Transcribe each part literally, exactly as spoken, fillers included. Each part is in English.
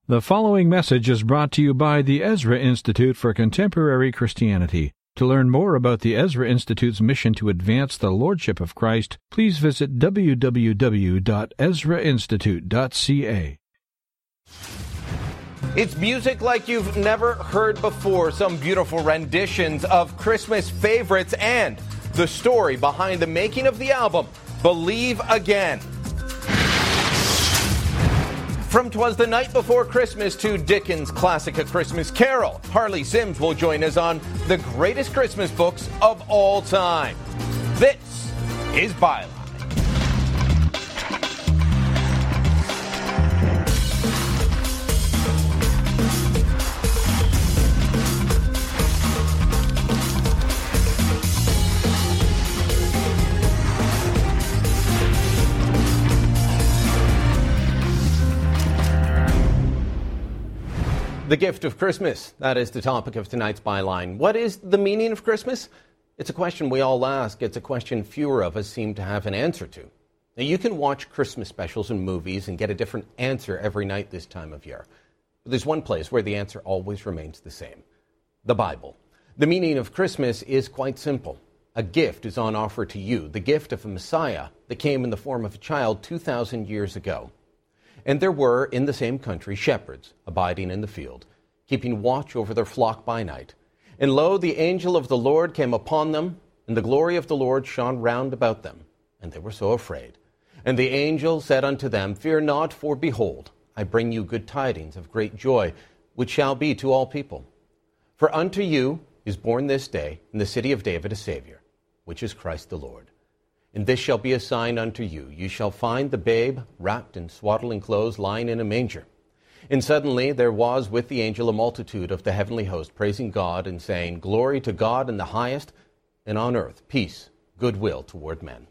The following message is brought to you by the Ezra Institute for Contemporary Christianity. To learn more about the Ezra Institute's mission to advance the Lordship of Christ, please visit w w w dot ezra institute dot c a. It's music like you've never heard before, some beautiful renditions of Christmas favorites, and the story behind the making of the album, Believe Again. From 'Twas the Night Before Christmas to Dickens' classic A Christmas Carol, Harley Sims will join us on the greatest Christmas books of all time. This is Byline. The gift of Christmas, that is the topic of tonight's Byline. What is the meaning of Christmas? It's a question we all ask. It's a question fewer of us seem to have an answer to. Now, you can watch Christmas specials and movies and get a different answer every night this time of year. But there's one place where the answer always remains the same: the Bible. The meaning of Christmas is quite simple. A gift is on offer to you, the gift of a Messiah that came in the form of a child two thousand years ago. And there were, in the same country, shepherds abiding in the field, keeping watch over their flock by night. And lo, the angel of the Lord came upon them, and the glory of the Lord shone round about them, and they were so afraid. And the angel said unto them, Fear not, for behold, I bring you good tidings of great joy, which shall be to all people. For unto you is born this day in the city of David a Savior, which is Christ the Lord. And this shall be a sign unto you. You shall find the babe wrapped in swaddling clothes, lying in a manger. And suddenly there was with the angel a multitude of the heavenly host, praising God and saying, Glory to God in the highest, and on earth peace, goodwill toward men.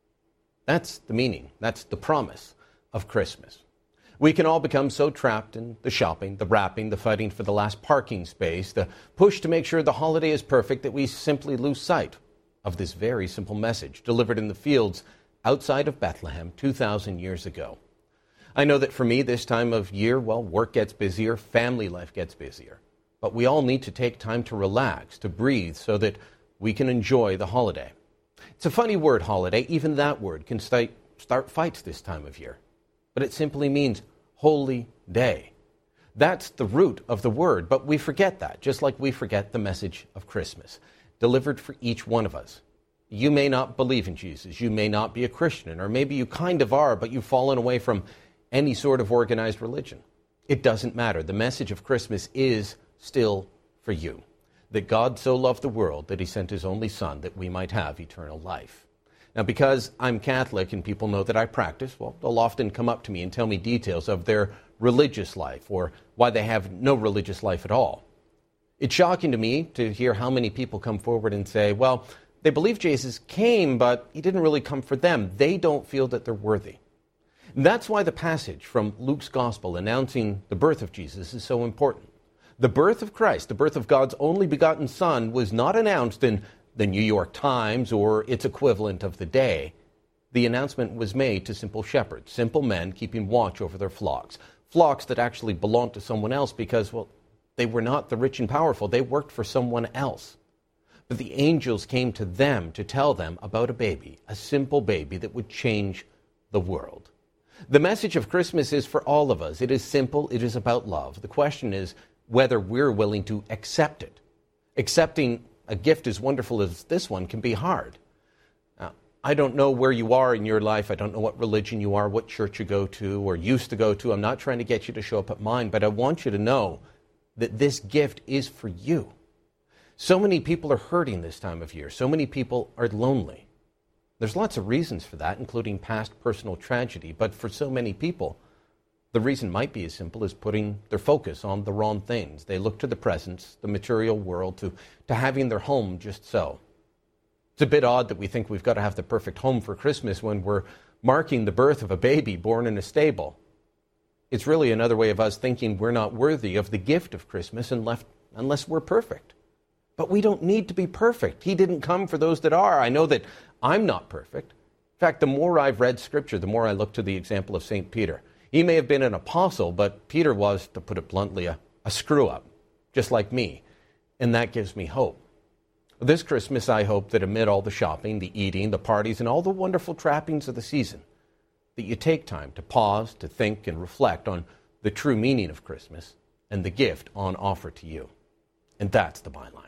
That's the meaning. That's the promise of Christmas. We can all become so trapped in the shopping, the wrapping, the fighting for the last parking space, the push to make sure the holiday is perfect, that we simply lose sight of this very simple message delivered in the fields outside of Bethlehem two thousand years ago. I know that for me this time of year, well, work gets busier, family life gets busier. But we all need to take time to relax, to breathe, so that we can enjoy the holiday. It's a funny word, holiday. Even that word can start, start fights this time of year. But it simply means holy day. That's the root of the word, but we forget that, just like we forget the message of Christmas, delivered for each one of us. You may not believe in Jesus. You may not be a Christian, or maybe you kind of are, but you've fallen away from any sort of organized religion. It doesn't matter. The message of Christmas is still for you, that God so loved the world that he sent his only Son that we might have eternal life. Now, because I'm Catholic and people know that I practice, well, they'll often come up to me and tell me details of their religious life or why they have no religious life at all. It's shocking to me to hear how many people come forward and say, well, they believe Jesus came, but he didn't really come for them. They don't feel that they're worthy. And that's why the passage from Luke's Gospel announcing the birth of Jesus is so important. The birth of Christ, the birth of God's only begotten Son, was not announced in the New York Times or its equivalent of the day. The announcement was made to simple shepherds, simple men keeping watch over their flocks, flocks that actually belonged to someone else because, well, they were not the rich and powerful. They worked for someone else. But the angels came to them to tell them about a baby, a simple baby that would change the world. The message of Christmas is for all of us. It is simple. It is about love. The question is whether we're willing to accept it. Accepting a gift as wonderful as this one can be hard. Now, I don't know where you are in your life. I don't know what religion you are, what church you go to or used to go to. I'm not trying to get you to show up at mine, but I want you to know that this gift is for you. So many people are hurting this time of year. So many people are lonely. There's lots of reasons for that, including past personal tragedy. But for so many people, the reason might be as simple as putting their focus on the wrong things. They look to the presents, the material world, to, to having their home just so. It's a bit odd that we think we've got to have the perfect home for Christmas when we're marking the birth of a baby born in a stable. It's really another way of us thinking we're not worthy of the gift of Christmas unless, unless we're perfect. But we don't need to be perfect. He didn't come for those that are. I know that I'm not perfect. In fact, the more I've read Scripture, the more I look to the example of Saint Peter. He may have been an apostle, but Peter was, to put it bluntly, a, a screw-up, just like me. And that gives me hope. This Christmas, I hope that amid all the shopping, the eating, the parties, and all the wonderful trappings of the season, that you take time to pause, to think, and reflect on the true meaning of Christmas and the gift on offer to you. And that's the byline.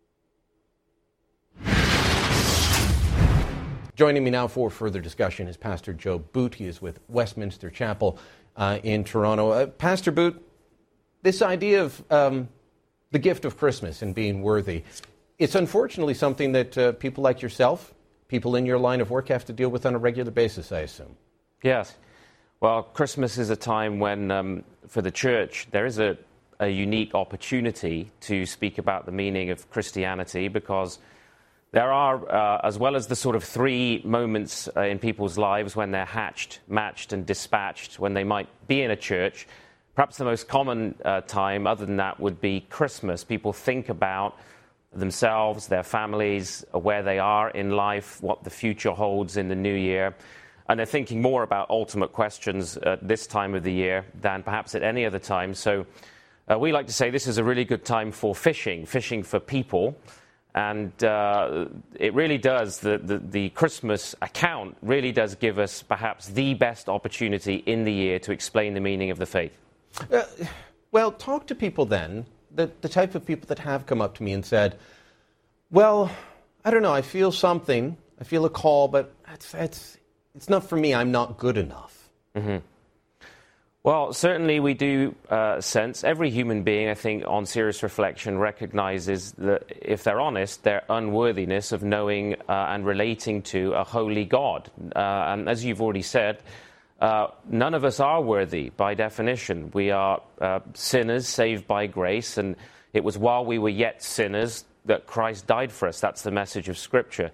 Joining me now for further discussion is Pastor Joe Boot. He is with Westminster Chapel uh, in Toronto. Uh, Pastor Boot, this idea of um, the gift of Christmas and being worthy, it's unfortunately something that uh, people like yourself, people in your line of work, have to deal with on a regular basis, I assume. Yes. Well, Christmas is a time when, um, for the church, there is a, a unique opportunity to speak about the meaning of Christianity, because there are, uh, as well as the sort of three moments uh, in people's lives when they're hatched, matched, and dispatched, when they might be in a church, perhaps the most common uh, time, other than that, would be Christmas. People think about themselves, their families, where they are in life, what the future holds in the new year. And they're thinking more about ultimate questions at this time of the year than perhaps at any other time. So uh, we like to say this is a really good time for fishing, fishing for people. And uh, it really does, the, the, the Christmas account really does give us perhaps the best opportunity in the year to explain the meaning of the faith. Uh, well, talk to people then, the, the type of people that have come up to me and said, well, I don't know, I feel something, I feel a call, but it's, it's, it's not for me, I'm not good enough. Mm-hmm. Well, certainly we do uh, sense, every human being, I think, on serious reflection, recognizes that, if they're honest, their unworthiness of knowing uh, and relating to a holy God. Uh, and as you've already said, uh, none of us are worthy by definition. We are uh, sinners saved by grace, and it was while we were yet sinners that Christ died for us. That's the message of Scripture.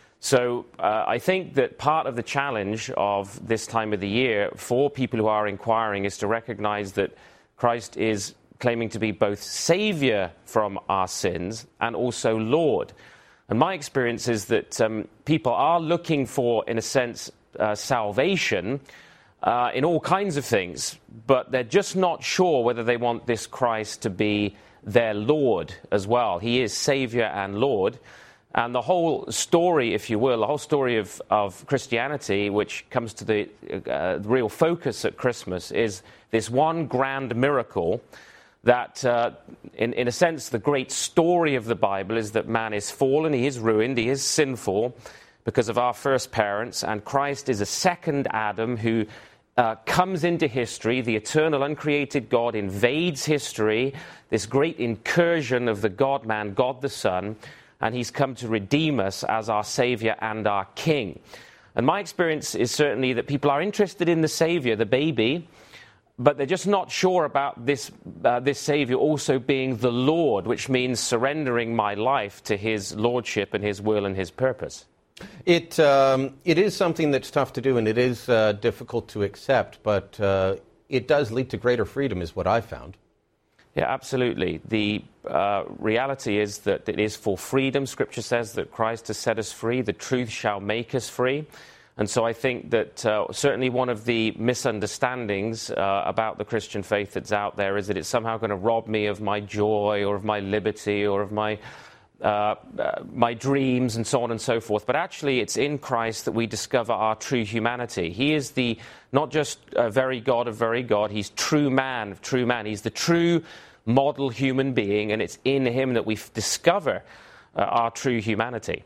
So uh, I think that part of the challenge of this time of the year for people who are inquiring is to recognize that Christ is claiming to be both Savior from our sins and also Lord. And my experience is that um, people are looking for, in a sense, uh, salvation uh, in all kinds of things, but they're just not sure whether they want this Christ to be their Lord as well. He is Savior and Lord. And the whole story, if you will, the whole story of, of Christianity, which comes to the uh, real focus at Christmas, is this one grand miracle that, uh, in, in a sense, the great story of the Bible is that man is fallen, he is ruined, he is sinful because of our first parents, and Christ is a second Adam who uh, comes into history. The eternal, uncreated God invades history, this great incursion of the God-man, God the Son, and he's come to redeem us as our Savior and our King. And my experience is certainly that people are interested in the Savior, the baby, but they're just not sure about this uh, this Savior also being the Lord, which means surrendering my life to his lordship and his will and his purpose. It um, it is something that's tough to do, and it is uh, difficult to accept, but uh, it does lead to greater freedom, is what I've found. Yeah, absolutely. The uh, reality is that it is for freedom. Scripture says that Christ has set us free. The truth shall make us free. And so I think that uh, certainly one of the misunderstandings uh, about the Christian faith that's out there is that it's somehow going to rob me of my joy or of my liberty or of my uh, uh, my dreams and so on and so forth. But actually it's in Christ that we discover our true humanity. He is the not just a very God of very God, he's true man of true man. He's the true model human being, and it's in him that we discover uh, our true humanity.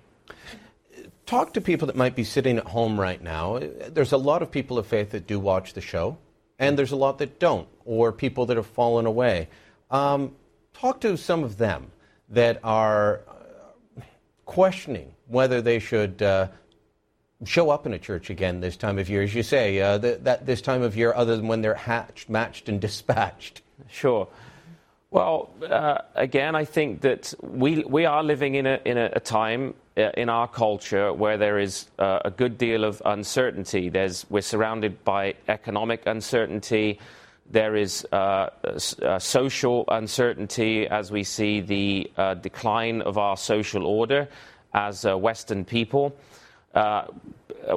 Talk to people that might be sitting at home right now. There's a lot of people of faith that do watch the show, and there's a lot that don't, or people that have fallen away. Um, talk to some of them that are questioning whether they should uh, show up in a church again this time of year, as you say, uh, that, that this time of year, other than when they're hatched, matched, and dispatched. Sure. Well, uh, again, I think that we we are living in a in a, a time uh, in our culture where there is uh, a good deal of uncertainty. There's we're surrounded by economic uncertainty. There is uh, uh, social uncertainty as we see the uh, decline of our social order as uh, Western people. Uh,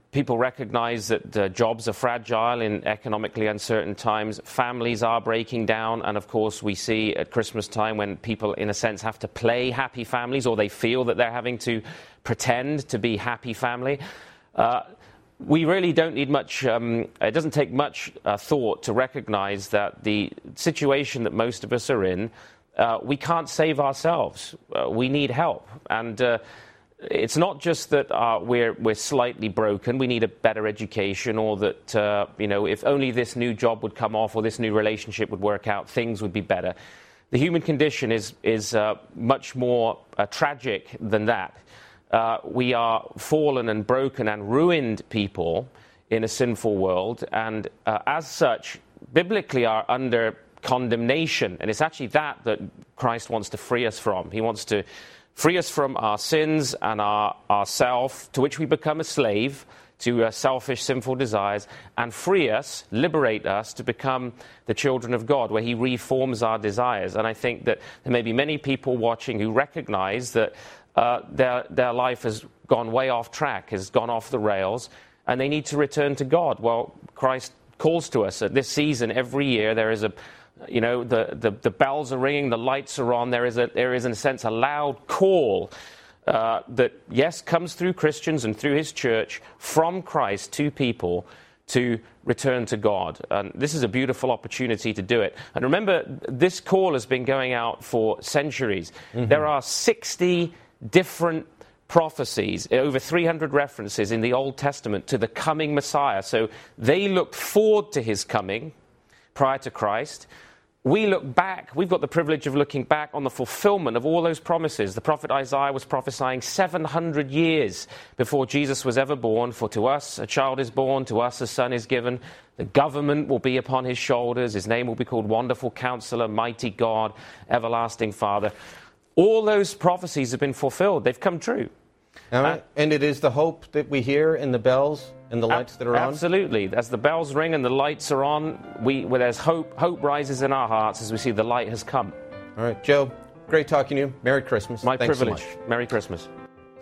people recognize that uh, jobs are fragile in economically uncertain times. Families are breaking down. And, of course, we see at Christmas time when people, in a sense, have to play happy families, or they feel that they're having to pretend to be happy family. Uh, we really don't need much, um, it doesn't take much uh, thought to recognize that the situation that most of us are in, uh, we can't save ourselves. Uh, we need help. And uh, it's not just that uh, we're, we're slightly broken, we need a better education, or that, uh, you know, if only this new job would come off or this new relationship would work out, things would be better. The human condition is, is uh, much more uh, tragic than that. Uh, we are fallen and broken and ruined people in a sinful world, and uh, as such, biblically are under condemnation. And it's actually that that Christ wants to free us from. He wants to free us from our sins and our, our self, to which we become a slave, to uh, selfish, sinful desires, and free us, liberate us to become the children of God, where he reforms our desires. And I think that there may be many people watching who recognize that Uh, their, their life has gone way off track, has gone off the rails, and they need to return to God. Well, Christ calls to us at this season every year. There is a, you know, the, the, the bells are ringing, the lights are on. There is, a, there is in a sense, a loud call uh, that, yes, comes through Christians and through his church from Christ to people to return to God. And this is a beautiful opportunity to do it. And remember, this call has been going out for centuries. Mm-hmm. There are sixty different prophecies, over three hundred references in the Old Testament to the coming Messiah. So they looked forward to his coming prior to Christ. We look back, we've got the privilege of looking back on the fulfillment of all those promises. The prophet Isaiah was prophesying seven hundred years before Jesus was ever born. For to us a child is born, to us a son is given. The government will be upon his shoulders. His name will be called Wonderful Counselor, Mighty God, Everlasting Father. All those prophecies have been fulfilled. They've come true. Uh, and it is the hope that we hear in the bells and the lights that are on? Absolutely. As the bells ring and the lights are on, we, well, there's hope. Hope rises in our hearts as we see the light has come. All right, Joe, great talking to you. Merry Christmas. My Thanks privilege. So much. Merry Christmas.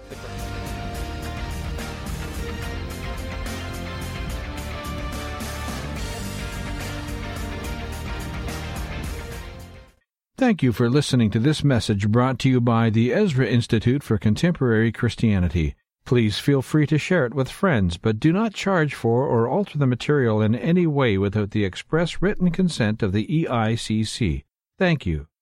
Thank you for listening to this message brought to you by the Ezra Institute for Contemporary Christianity. Please feel free to share it with friends, but do not charge for or alter the material in any way without the express written consent of the E I C C. Thank you.